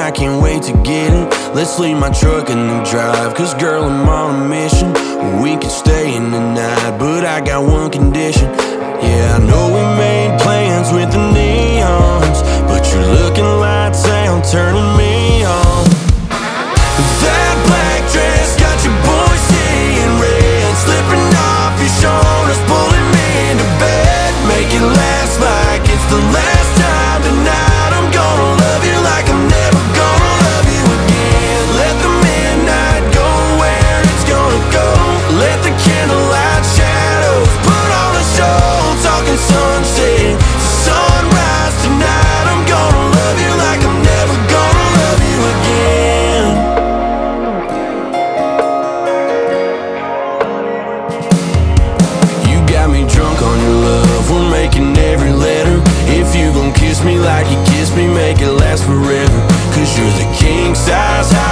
I can't wait to get it. Let's leave my truck in the drive, cause girl, I'm on a mission. We could stay in the night, but I got one condition. Yeah, I know we made plans with the neons, but you're looking lights out, turning me on. That black dress got your boy seeing red, slipping off your shoulders, pulling me into bed. Make it last like it's the last time tonight. I'm gonna love you like I'm never gonna love you again. Let the midnight go where it's gonna go. Let the candlelight shadows put on a show. Talking sunset to sunrise tonight. I'm gonna love you like I'm never gonna love you again. You got me drunk on your love, we're making every letter. If you gon' kiss me like you kissed me, make it last forever. Cause you're the king size